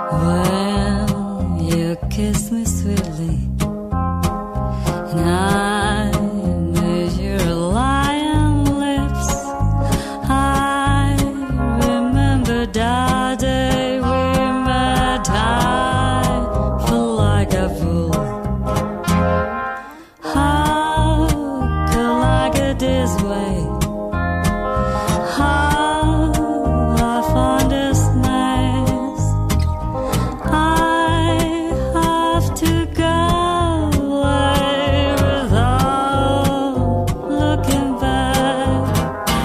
When you kiss me sweetly, and I made your lion lips, I remember that day we met. I feel like a fool. How could I get this way? How I found this nice. I have to go away without looking back.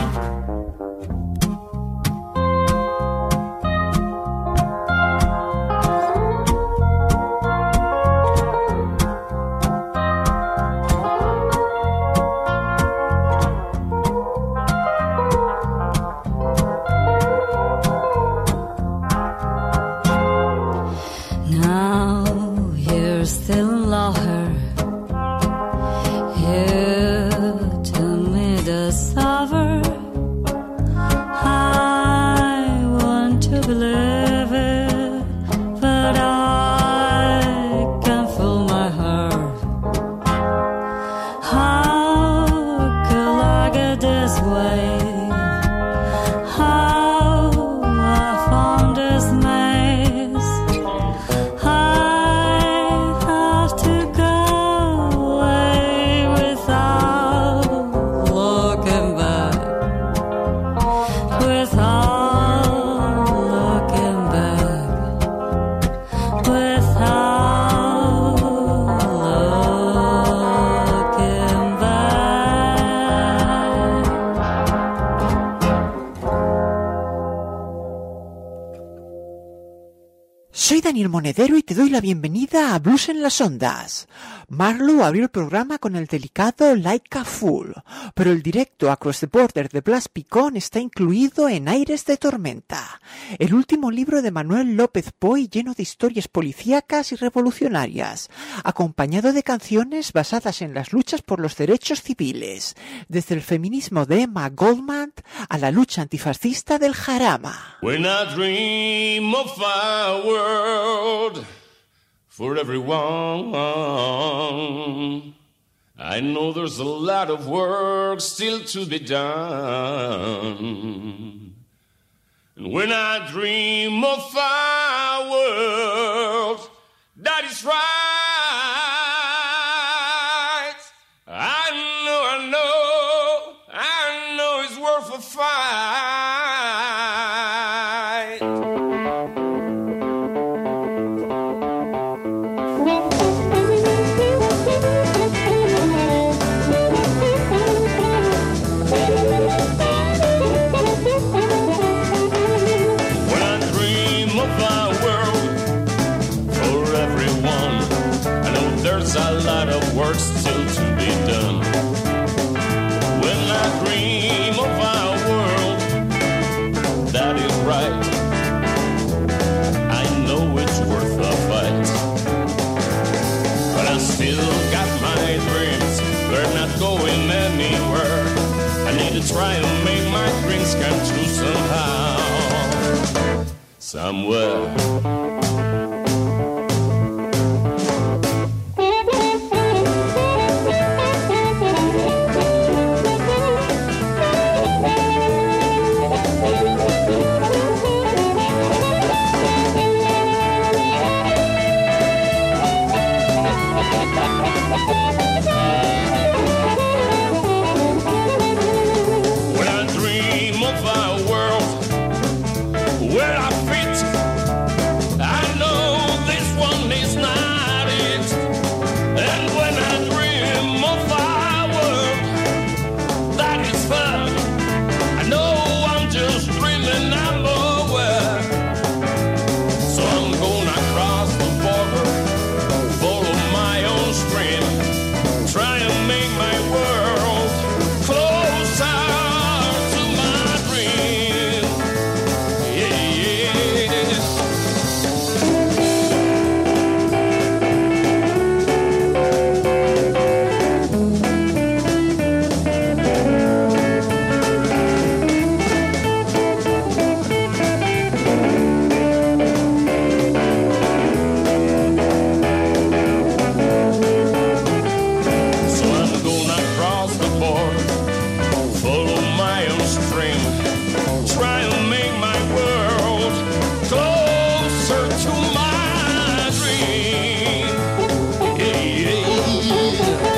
Now you're still in love her. You tell me the suffer. I want to believe it, but I can't feel my heart. How could I get this way? How I found this maze. I have to go away without looking back. Without looking back. Without looking back. Soy Daniel Monedero y te doy la bienvenida a Blues en las Ondas. Marlowe abrió el programa con el delicado Like a Fool, pero el directo Across the Border de Blas Picón está incluido en Aires de Tormenta, el último libro de Manuel López Poy lleno de historias policíacas y revolucionarias, acompañado de canciones basadas en las luchas por los derechos civiles, desde el feminismo de Emma Goldman a la lucha antifascista del Jarama. When I dream of a world for everyone, I know there's a lot of work still to be done. And when I dream of a world that is right, I know it's worth a fight. There's a lot of work still to be done. When I dream of a world that is right, I know it's worth a fight. But I still got my dreams, they're not going anywhere. I need to try and make my dreams come true somehow, somewhere. When I dream of a world where I fit, I know to my dream. Yeah, yeah.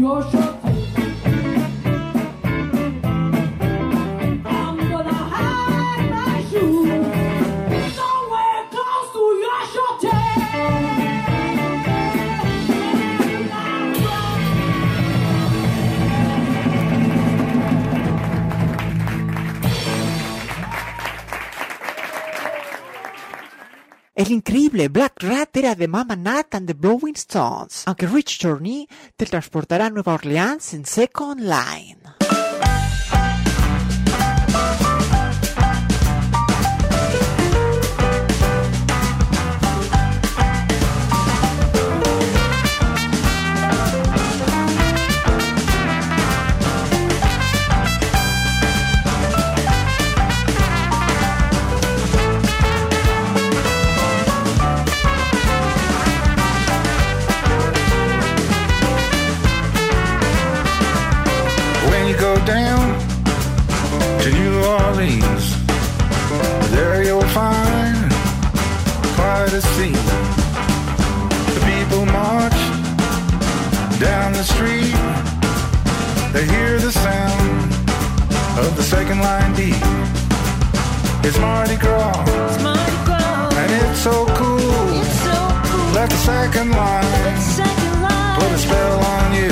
your shirt. I'm gonna hide my shoes somewhere close to your shirt. El increíble Black Rat era de Mama Nat and the Blowing Stones, aunque Rich Journey te transportará a Nueva Orleans en Second Line. Down to New Orleans, there you'll find quite a scene. The people march down the street, they hear the sound of the second line beat. It's Mardi Gras, and it's so cool. Let the second line put a spell on you.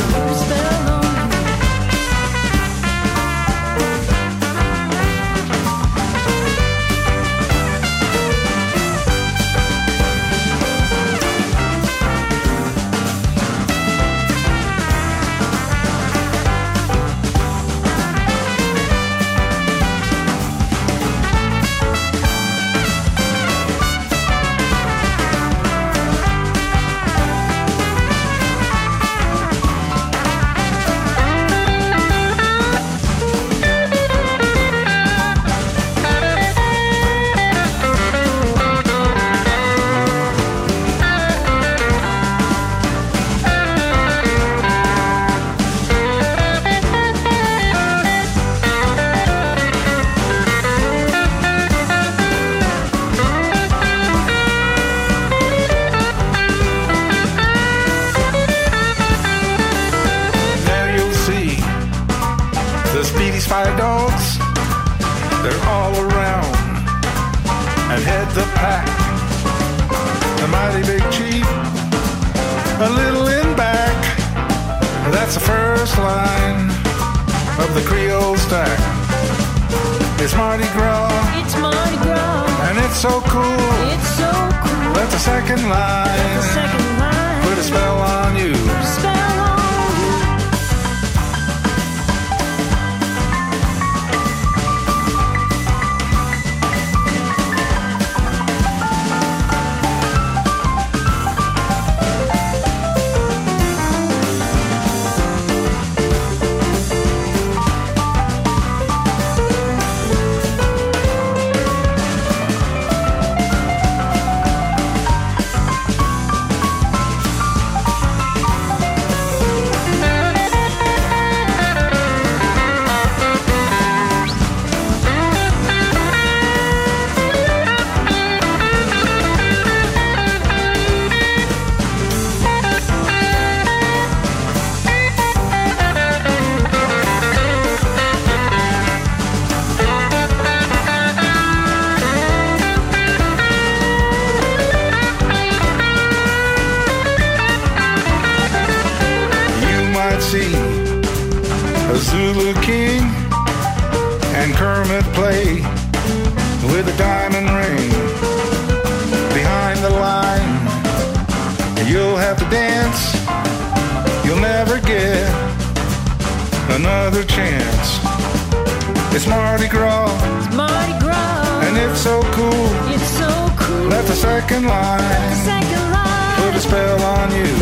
Fire dogs, they're all around and head the pack. The mighty big chief, a little in back. That's the first line of the Creole stack. It's Mardi Gras, and it's so cool. Let the second line put a spell on you. Zulu King and Kermit play with a diamond ring behind the line. You'll have to dance, you'll never get another chance. It's Mardi Gras, and it's so cool. Let the second line put a spell on you.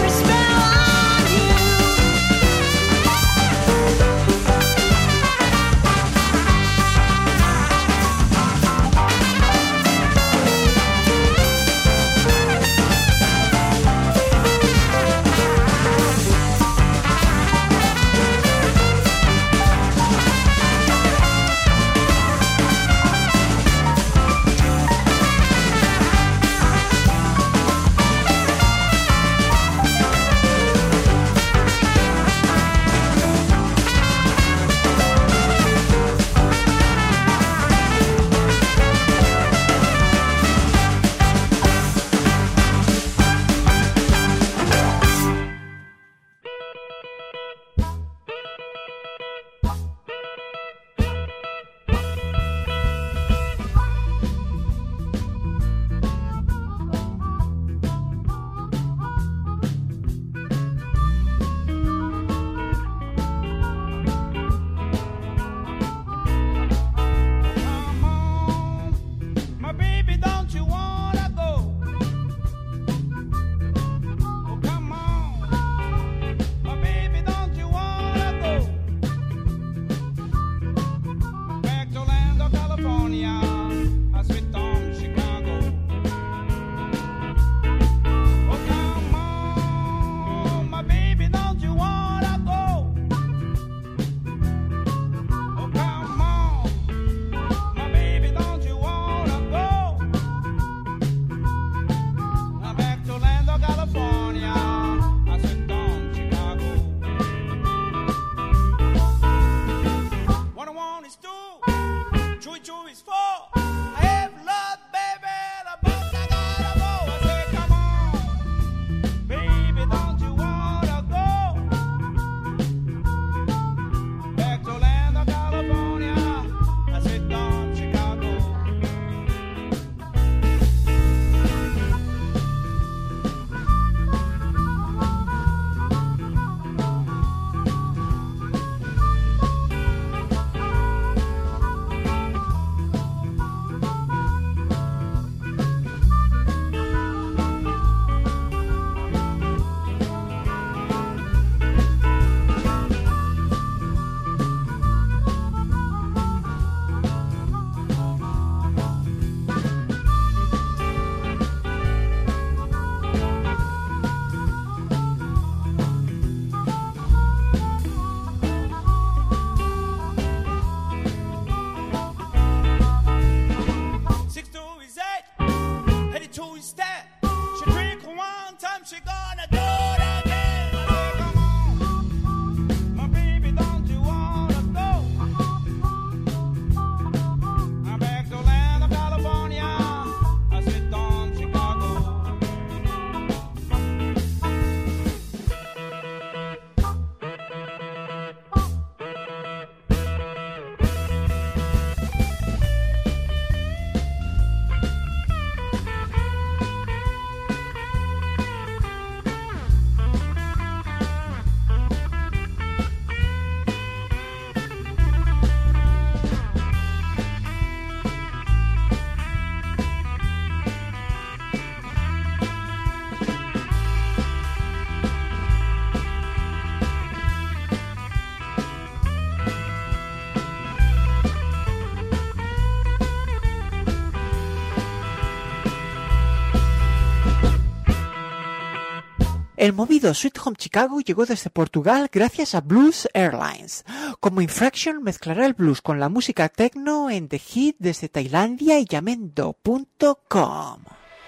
El movido Sweet Home Chicago llegó desde Portugal gracias a Blues Airlines. Como Infraction mezclará el blues con la música techno en The Hit desde Tailandia y Yamendo.com.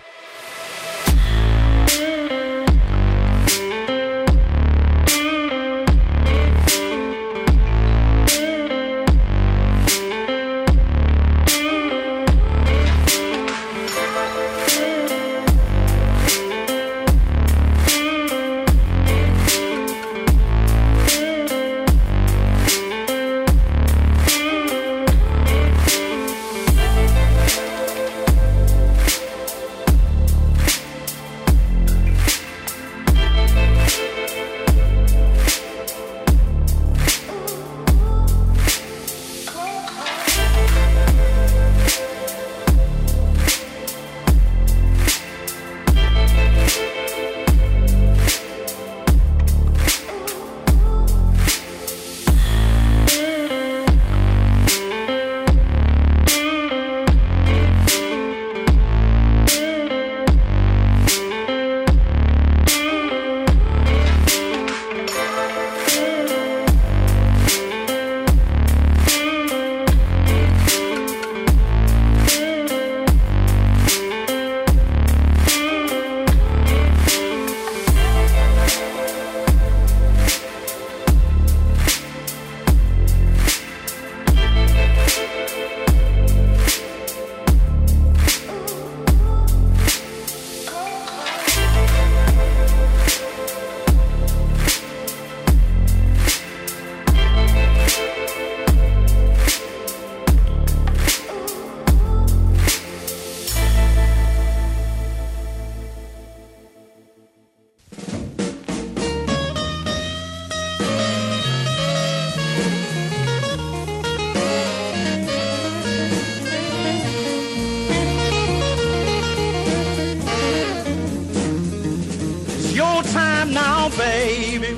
Baby,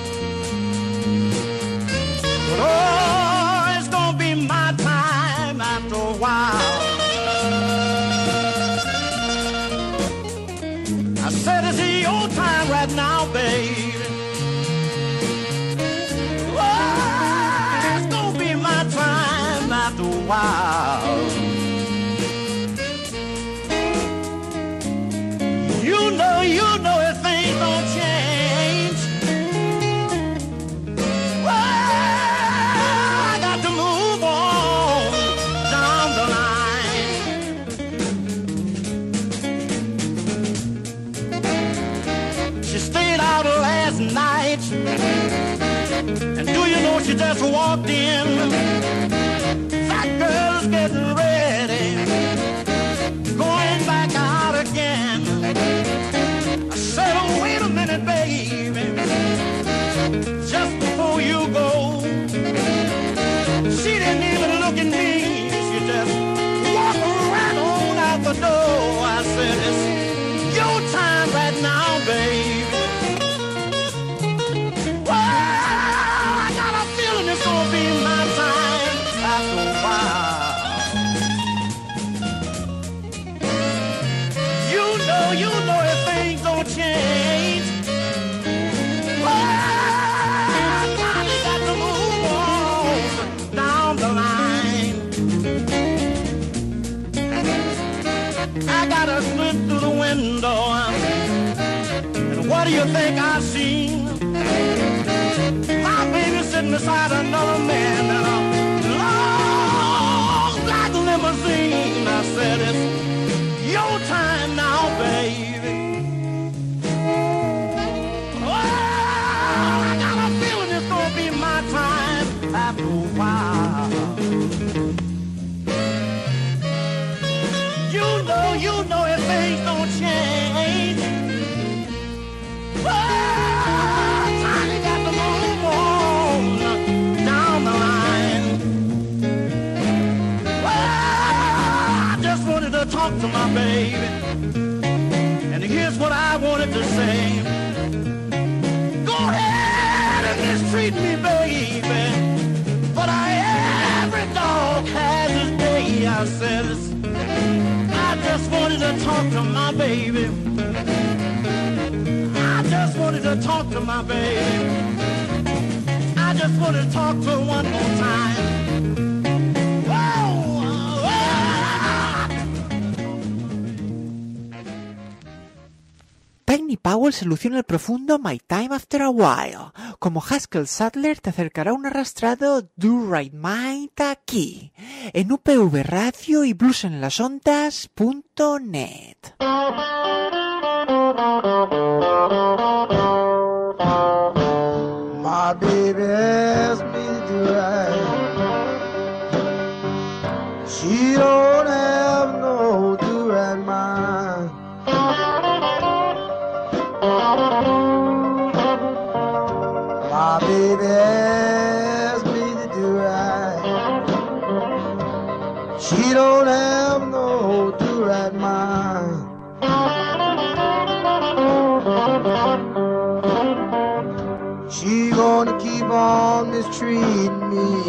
but oh, it's gonna be my time after a while. I said it's your time right now, baby. Oh, it's gonna be my time after a while. You know if things don't change, well, I got to move on down the line. She stayed out last night, and do you know she just walked in? That girl's getting ready, going back out again. I said, oh, wait a minute, baby, just before you go. She didn't even look at me, she just walked right on out the door. I said, it's your time right now, baby. Well, I got a feeling it's gonna be my time after a while. You know if things don't change, well, I got to move on down the line. I gotta slip through the window, and what do you think I seen? My baby sitting beside another man in a long black limousine. I said, it's your time now, baby. Oh, I got a feeling it's gonna be my time after a while. You know if things don't change, well, time got to move on down the line. Well, I just wanted to talk to my baby, and here's what I wanted to say. Go ahead and mistreat me, baby, but every dog has his day. I said, I just wanted to talk to my baby. I just wanted to talk to my baby. I just want to talk to her one more time. Tiny Powell soluciona el profundo My Time After a While. Como Haskell Sadler te acercará un arrastrado Do Right Mind aquí, en UPV Radio y bluesenlasondas.net. My baby asked me to do right. She don't have no do right mind. My baby asked me to do right. She don't have no do right mind. She gonna keep on mistreating me.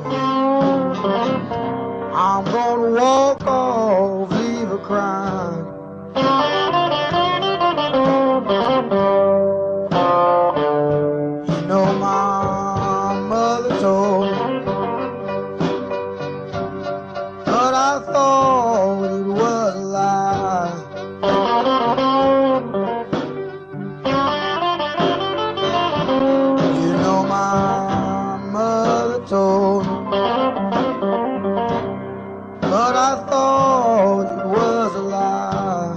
I'm gonna walk off, leave her crying. You know my mother told me, but I thought it was a lie. You know my mother told me, but I thought it was a lie.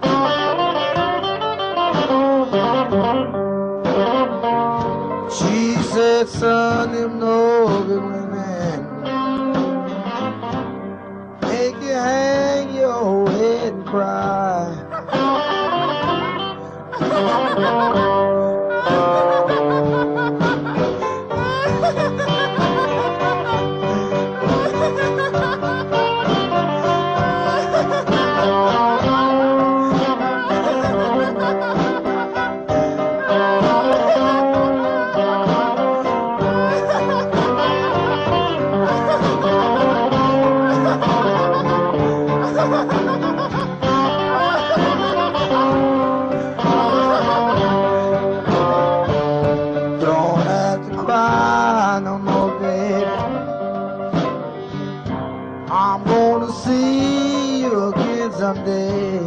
She said, son, them no good women make you hang your head and cry. Don't have to cry no more, baby. I'm gonna see you again someday.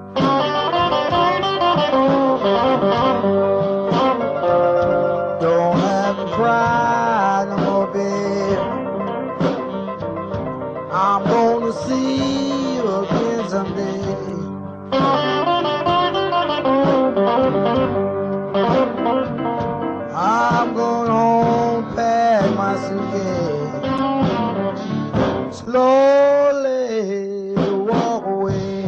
Don't have to cry no more, baby. I'm gonna see you again someday. I'm going home, pack my suitcase, slowly walk away.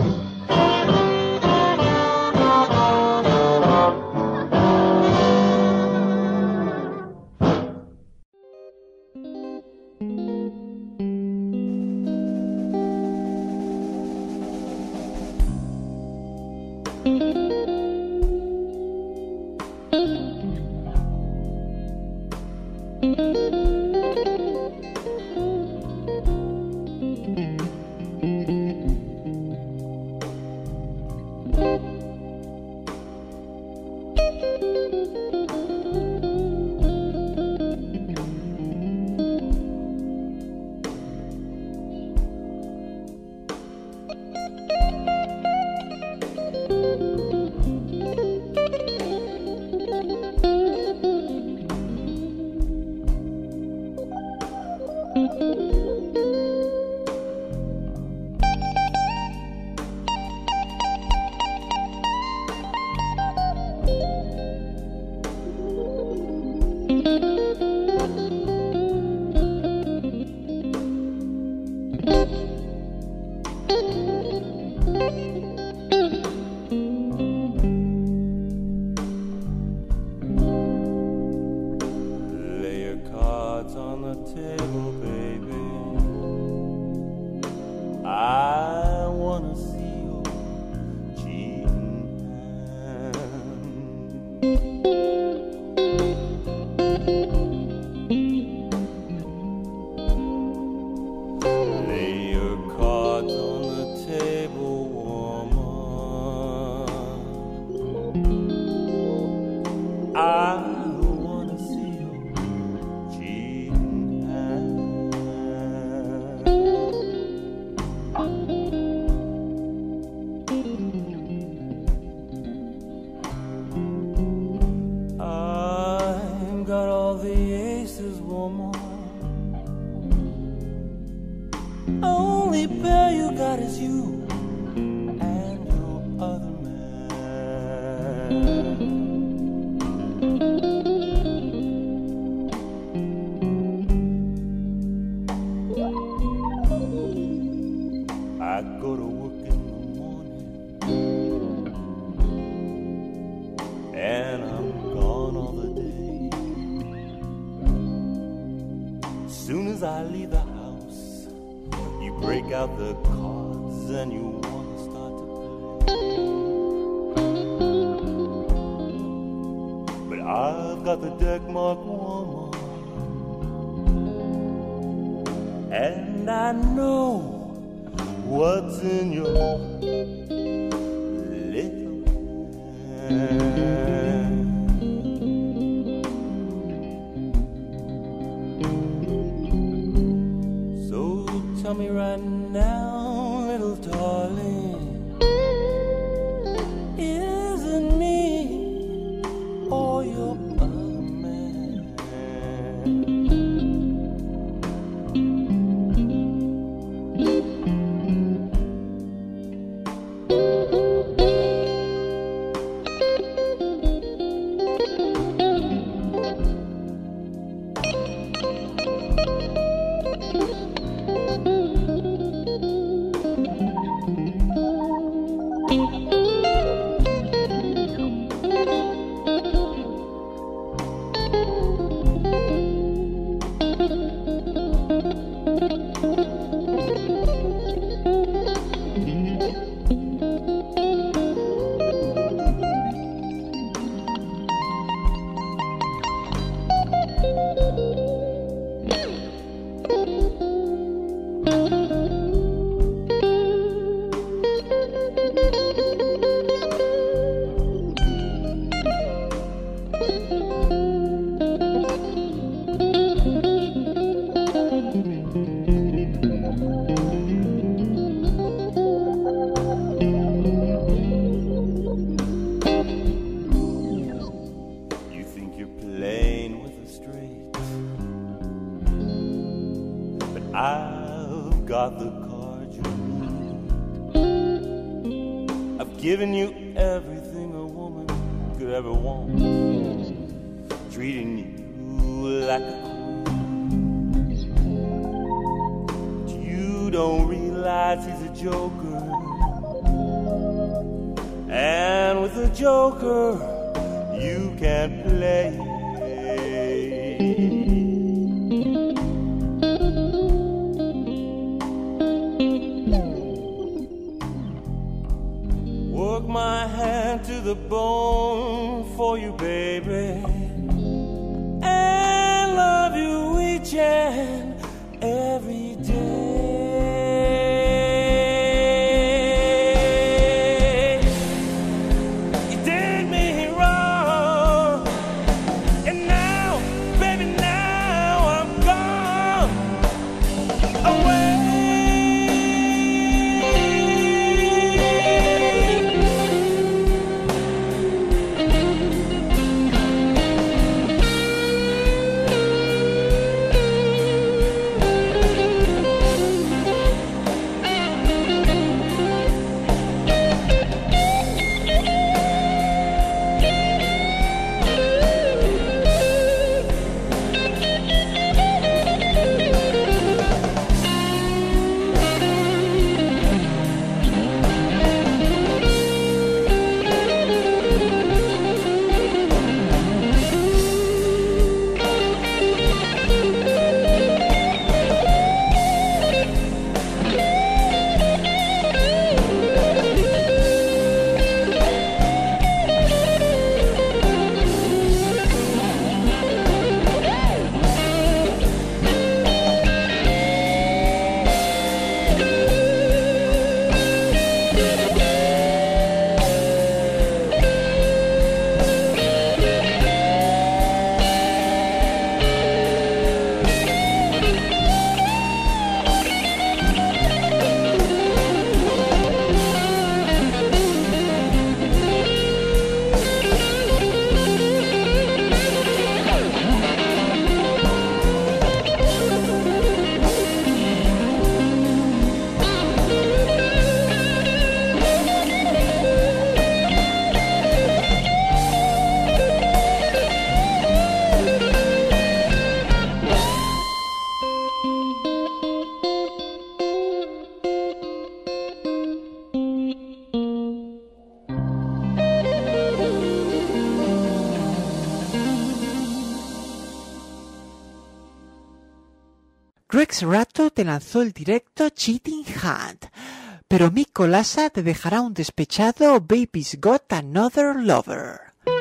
Lay your cards on the table, baby. I wanna see your cheating hand. Lay your cards on the table, woman. Only pair you got is you and your other man. I go to work in the morning and I'm gone all the day. As soon as I leave the house, you break out the cards and you want to start to play. But I've got the deck marked 1-1, and I know what's in your little hand. So tell me right now, little darling, is it me or your other man? Giving you everything a woman could ever want, treating you like a queen. But you don't realize he's a joker, and with a joker you can't play. My hand to the bone for you, baby, and love you each and every day. You did me wrong, and now, baby, now I'm gone away. Greg Serato te lanzó el directo Cheating Hand, pero Mick Kolassa te dejará un despechado Baby's Got Another Lover.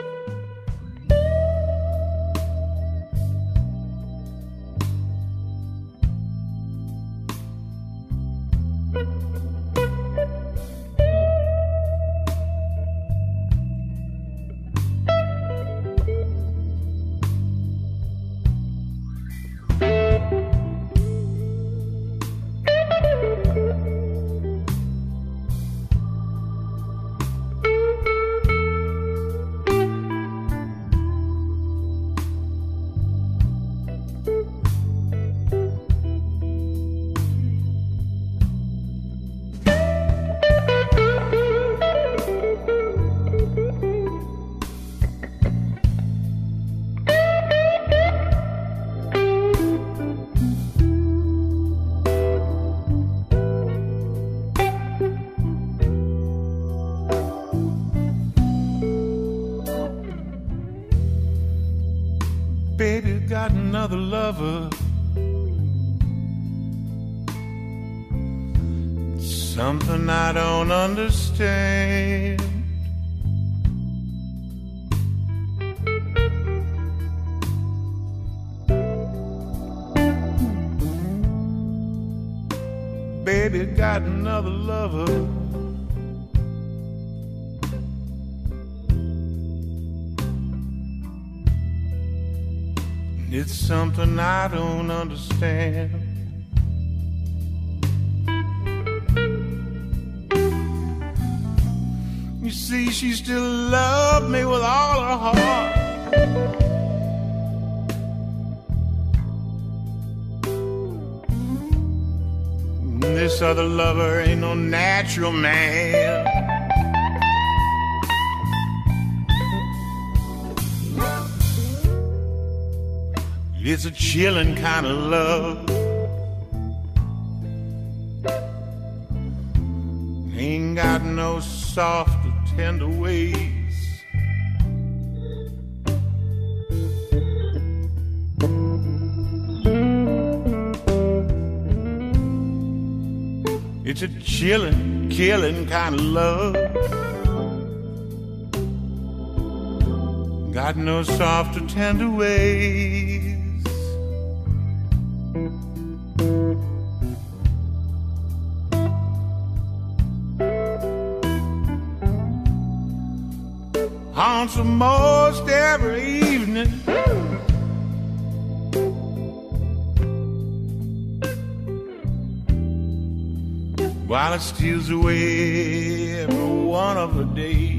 Baby got another lover. Something I don't understand. Baby got another lover. It's something I don't understand. You see, she still loved me with all her heart. This other lover ain't no natural man. It's a chillin' kind of love. Ain't got no soft or tender ways. It's a chillin', killin' kind of love. Got no soft or tender ways. Haunts most every evening. While it steals away every one of the days.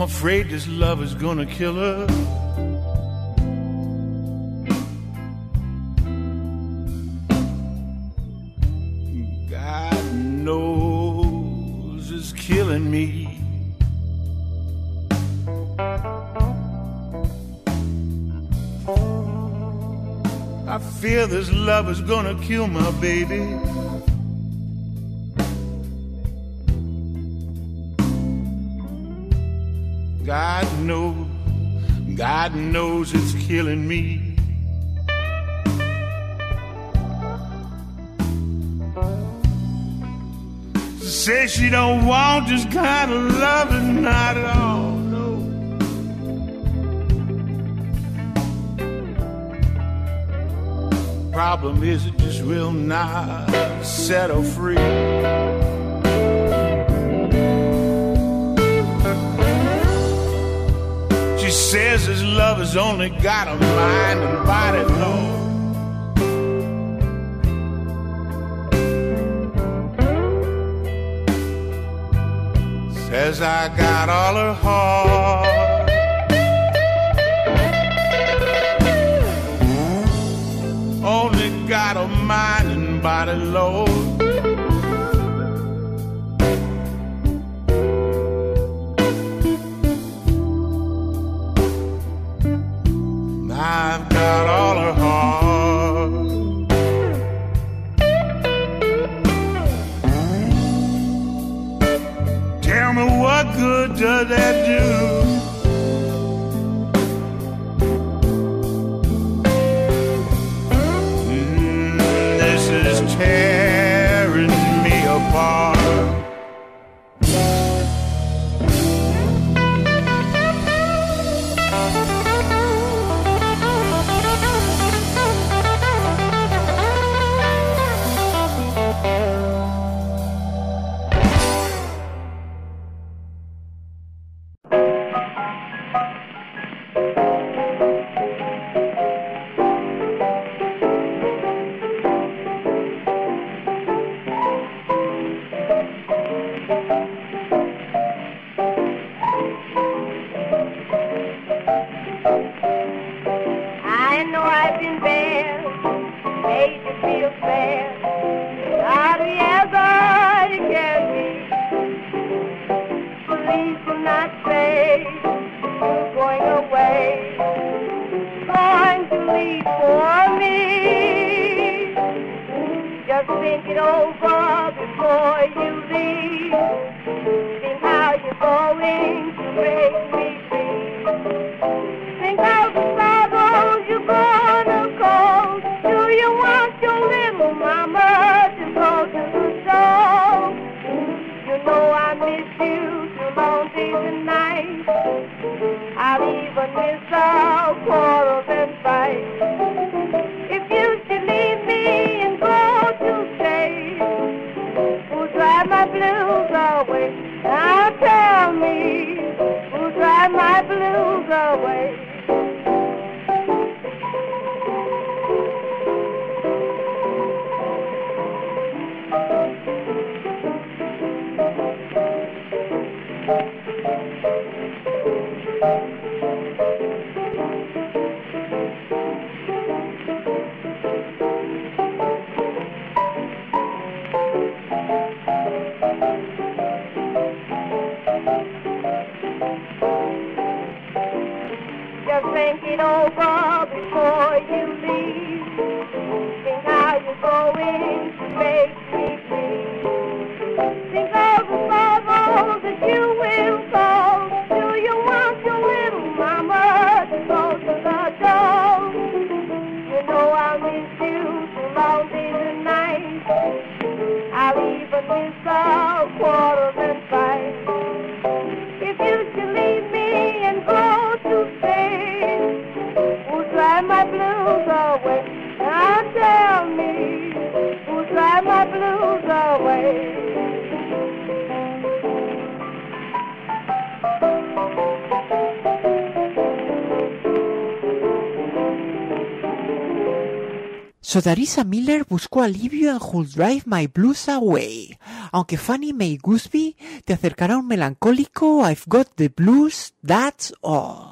afraid this love is gonna kill her. God knows it's killing me. I fear this love is gonna kill my baby. God knows it's killing me. She says she don't want this kind of loving, not at all, no. Problem is it just will not set her free. She says his love has only got a mind and body, Lord. Says I got all her heart. Only got a mind and body, Lord. I've got all her heart. Tell me what good does that do? This is tearing me apart. Sodarisa Miller buscó alivio en Who'll Drive My Blues Away. aunque Fannie Mae Goodsby te acercará a un melancólico I've Got the Blues, That's All.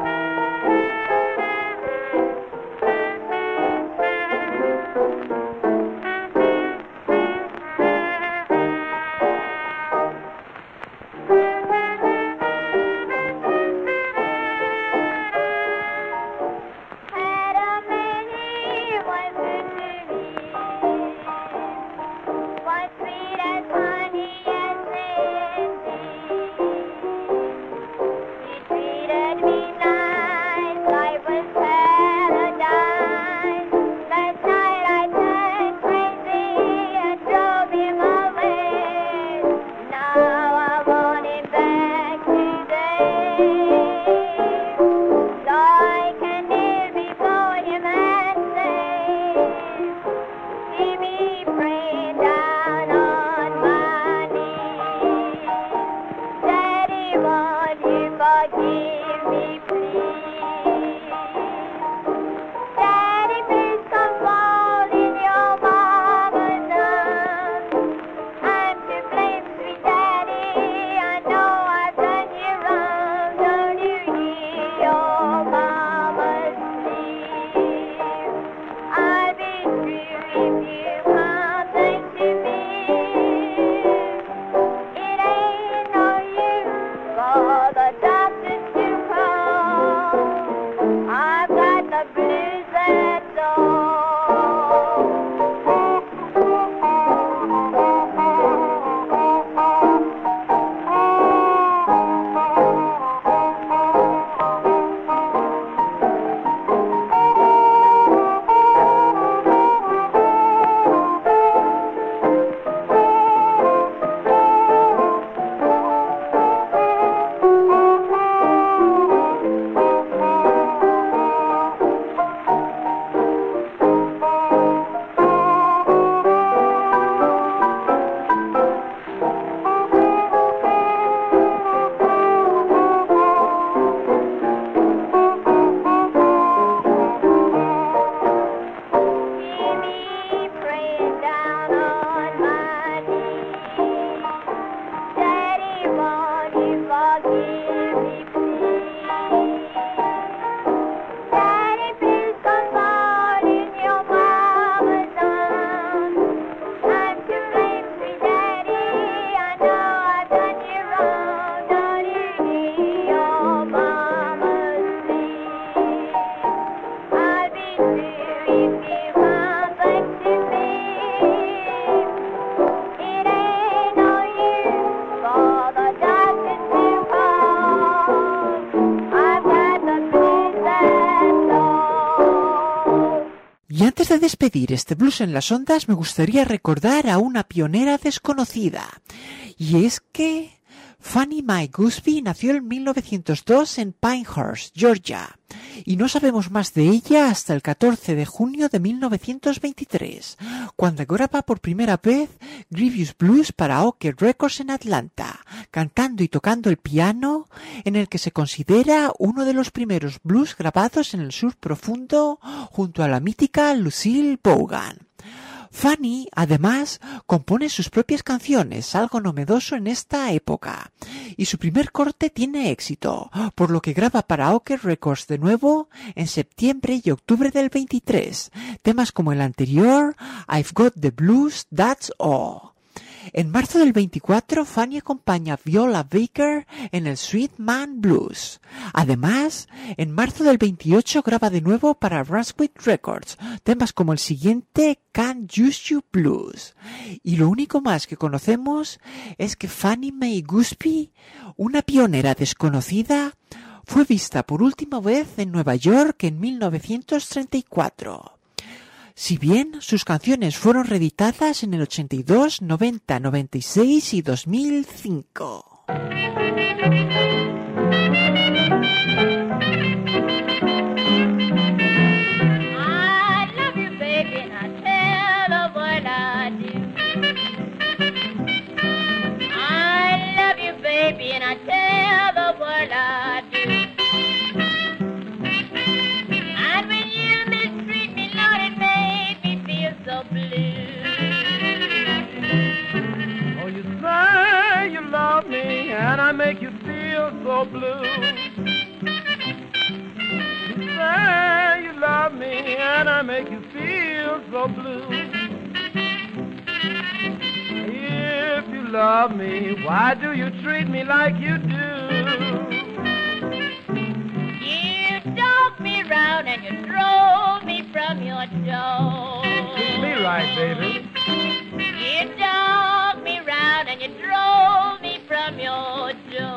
Y antes de despedir este Blues en las Ondas, me gustaría recordar a una pionera desconocida. Y es que Fannie Mae Goodsby nació en 1902 en Pinehurst, Georgia, y no sabemos más de ella hasta el 14 de junio de 1923, cuando graba por primera vez Grievous Blues para Ocker Records en Atlanta, cantando y tocando el piano, en el que se considera uno de los primeros blues grabados en el sur profundo junto a la mítica Lucille Vaughan. Fannie, además, compone sus propias canciones, algo novedoso en esta época, y su primer corte tiene éxito, por lo que graba para Ocker Records de nuevo en septiembre y octubre del 23, temas como el anterior, I've Got the Blues, That's All. En marzo del 24, Fannie acompaña a Viola Baker en el Sweet Man Blues. Además, en marzo del 28 graba de nuevo para Brunswick Records, temas como el siguiente, Can't Use You Blues. Y lo único más que conocemos es que Fannie Mae Goodsby, una pionera desconocida, fue vista por última vez en Nueva York en 1934. Si bien sus canciones fueron reeditadas en el 82, 90, 96 y 2005. feel so blue. You say you love me and I make you feel so blue. If you love me, why do you treat me like you do? You drove me round and you drove me from your door. Treat me right, baby. You drove me round and you drove me from your door.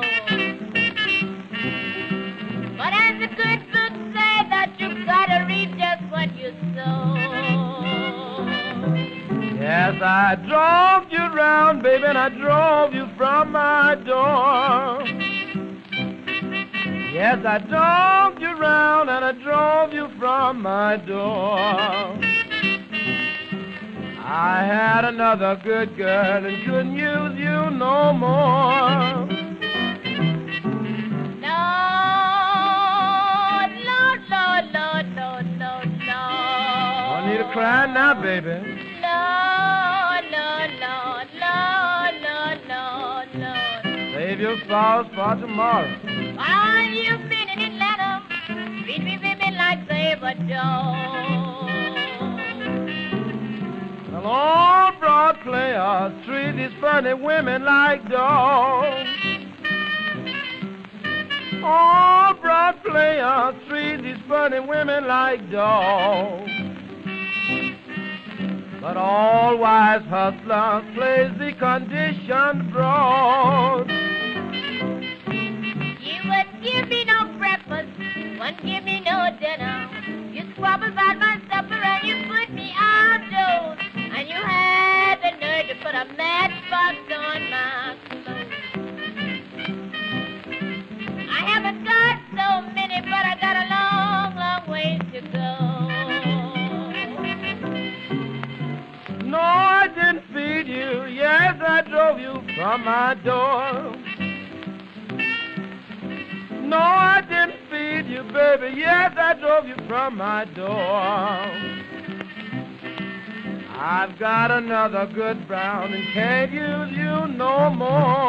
But as the good book said that you gotta reap just what you sow. Yes, I drove you round, baby, and I drove you from my door. Yes, I drove you round and I drove you from my door. I had another good girl and couldn't use you no more. No, Lord, Lord, Lord, Lord, Lord, Lord. I need to cry now, baby. Lord, Lord, Lord, Lord, Lord, Lord, Lord. Save your sorrows for tomorrow. While you've been in Atlanta, treat me women like Sabre Joe. Well, all broad players treat these funny women like dogs. All broad players treat these funny women like dogs. But all wise hustlers plays the conditioned broad. You wouldn't give me no breakfast, wouldn't give me no dinner. You squabble about my supper and you put me outdoors. And you had the nerve to put a matchbox on my clothes. I haven't got so many, but I got a long, long ways to go. No, I didn't feed you. Yes, I drove you from my door. No, I didn't feed you, baby. Yes, I drove you from my door. I've got another good brown and can't use you no more.